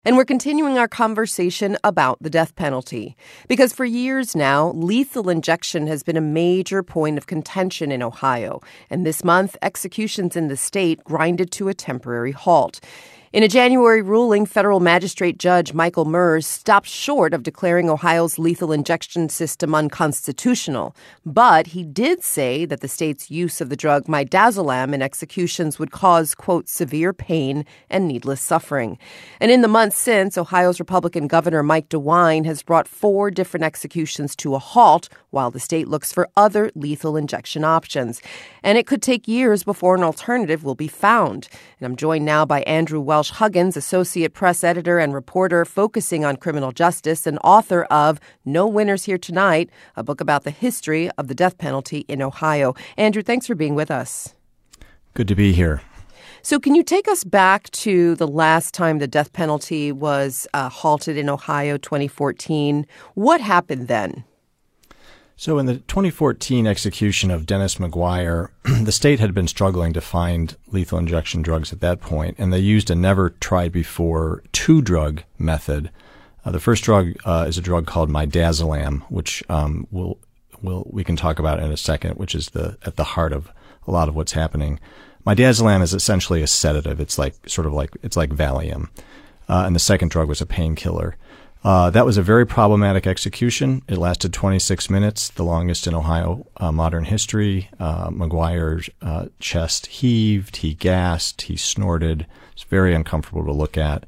And we're continuing our conversation about the death penalty. Because for years now, lethal injection has been a major point of contention in Ohio. And this month, executions in the state grinded to a temporary halt. In a January ruling, federal magistrate judge Michael Merz stopped short of declaring Ohio's lethal injection system unconstitutional. But he did say that the state's use of the drug midazolam in executions would cause, quote, severe pain and needless suffering. And in the months since, Ohio's Republican Governor Mike DeWine has brought 4 different executions to a halt while the state looks for other lethal injection options. And it could take years before an alternative will be found. And I'm joined now by Andrew Welsh-Huggins, Associate Press Editor and reporter focusing on criminal justice and author of No Winners Here Tonight, a book about the history of the death penalty in Ohio. Andrew, thanks for being with us. Good to be here. So can you take us back to the last time the death penalty was halted in Ohio, 2014? What happened then? So in the 2014 execution of Dennis McGuire, the state had been struggling to find lethal injection drugs at that point, and they used a never-tried-before 2-drug method. The first drug is a drug called midazolam, which we can talk about in a second, which is at the heart of a lot of what's happening. Midazolam is essentially a sedative. It's like Valium. And the second drug was a painkiller. That was a very problematic execution. It lasted 26 minutes, the longest in Ohio modern history. McGuire's chest heaved, he gasped, he snorted. It's very uncomfortable to look at.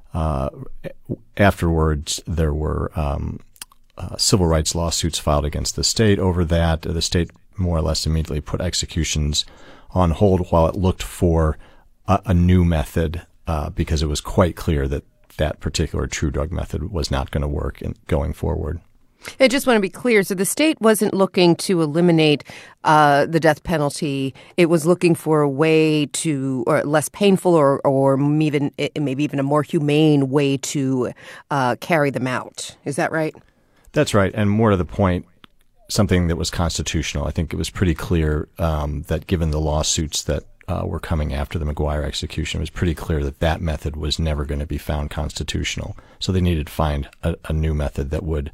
Afterwards, there were civil rights lawsuits filed against the state over that. The state more or less immediately put executions on hold while it looked for a new method because it was quite clear that particular true drug method was not going to work going forward. I just want to be clear. So the state wasn't looking to eliminate the death penalty. It was looking for a way to, or less painful or maybe even a more humane way to carry them out. Is that right? That's right. And more to the point, something that was constitutional. I think it was pretty clear that given the lawsuits that were coming after the McGuire execution, it was pretty clear that method was never going to be found constitutional. So they needed to find a new method that would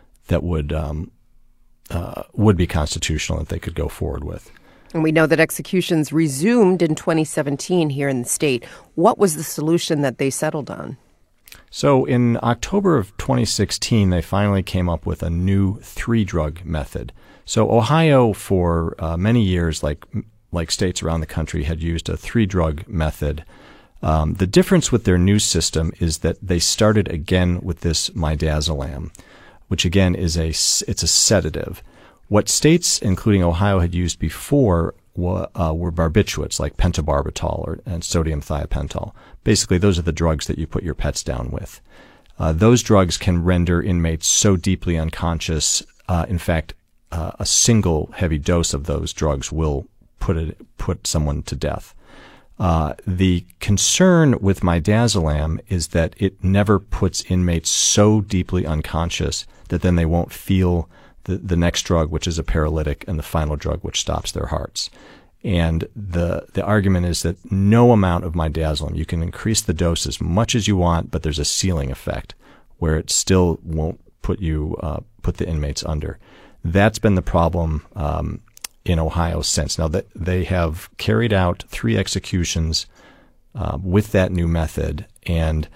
be constitutional that they could go forward with. And we know that executions resumed in 2017 here in the state. What was the solution that they settled on? So in October of 2016, they finally came up with a new 3-drug method. So Ohio, for many years, like states around the country, had used a 3-drug method. The difference with their new system is that they started again with this midazolam, which again is it's a sedative. What states, including Ohio, had used before were barbiturates like pentobarbital and sodium thiopental. Basically, those are the drugs that you put your pets down with. Those drugs can render inmates so deeply unconscious. In fact, a single heavy dose of those drugs will put someone to death. The concern with midazolam is that it never puts inmates so deeply unconscious that then they won't feel the next drug, which is a paralytic, and the final drug, which stops their hearts. And the argument is that no amount of midazolam, you can increase the dose as much as you want, but there's a ceiling effect where it still won't put the inmates under. That's been the problem in Ohio since. Now, that they have carried out 3 executions with that new method, and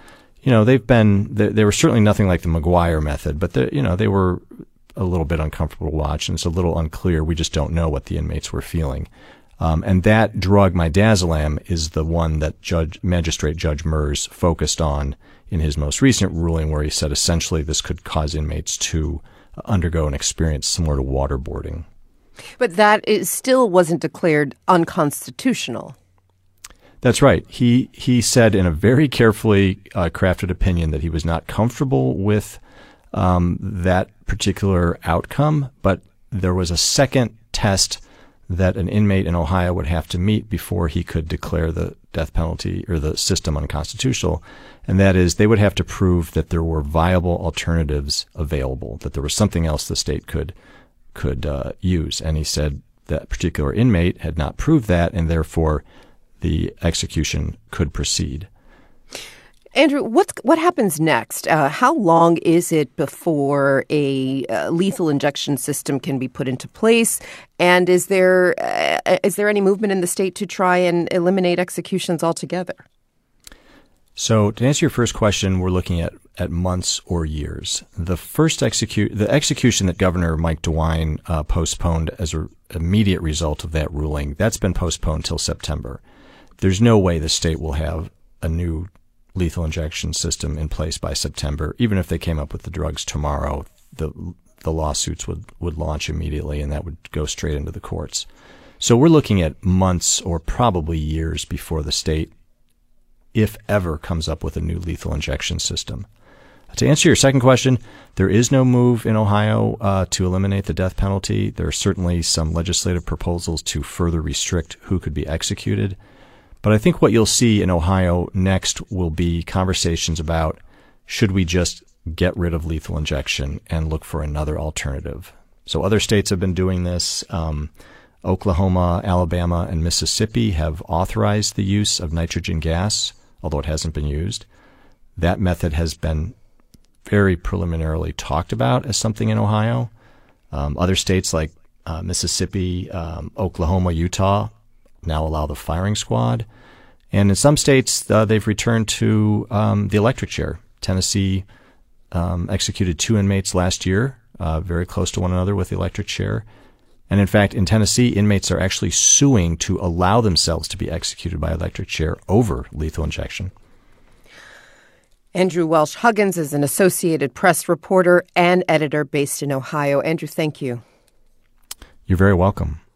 they were certainly nothing like the McGuire method, but they were a little bit uncomfortable to watch, and it's a little unclear. We just don't know what the inmates were feeling. And that drug, midazolam, is the one that Magistrate Judge Merz focused on in his most recent ruling, where he said essentially this could cause inmates to undergo an experience similar to waterboarding. But that still wasn't declared unconstitutional. That's right. He said in a very carefully crafted opinion that he was not comfortable with that particular outcome, but there was a second test that an inmate in Ohio would have to meet before he could declare the death penalty or the system unconstitutional, and that is they would have to prove that there were viable alternatives available, that there was something else the state could use. And he said that particular inmate had not proved that, and therefore the execution could proceed. Andrew, what happens next? How long is it before a lethal injection system can be put into place? And is there any movement in the state to try and eliminate executions altogether? So to answer your first question, we're looking at months or years. The execution that Governor Mike DeWine postponed as an immediate result of that ruling, that's been postponed till September. There's no way the state will have a new lethal injection system in place by September. Even if they came up with the drugs tomorrow, the lawsuits would launch immediately, and that would go straight into the courts. So we're looking at months or probably years before the state, if ever, comes up with a new lethal injection system. To answer your second question, there is no move in Ohio to eliminate the death penalty. There are certainly some legislative proposals to further restrict who could be executed. But I think what you'll see in Ohio next will be conversations about, should we just get rid of lethal injection and look for another alternative? So other states have been doing this. Oklahoma, Alabama, and Mississippi have authorized the use of nitrogen gas, although it hasn't been used. That method has been very preliminarily talked about as something in Ohio. Other states like Mississippi, Oklahoma, Utah now allow the firing squad. And in some states, they've returned to the electric chair. Tennessee executed 2 inmates last year, very close to one another with the electric chair. And in fact, in Tennessee, inmates are actually suing to allow themselves to be executed by electric chair over lethal injection. Andrew Welsh Huggins is an Associated Press reporter and editor based in Ohio. Andrew, thank you. You're very welcome.